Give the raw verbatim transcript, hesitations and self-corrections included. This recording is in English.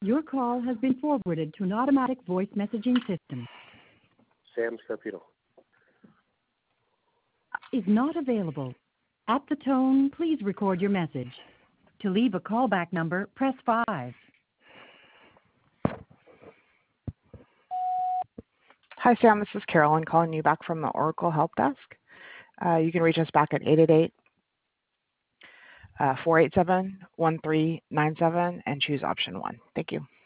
Your call has been forwarded to an automatic voice messaging system. Sam Scarpino. Is not available. At the tone, please record your message. To leave a callback number, press five. Hi, Sam. This is Carolyn calling you back from the Oracle Help Desk. Uh, you can reach us back at eight eight eight, four eight seven, one three nine seven and choose option one. Thank you.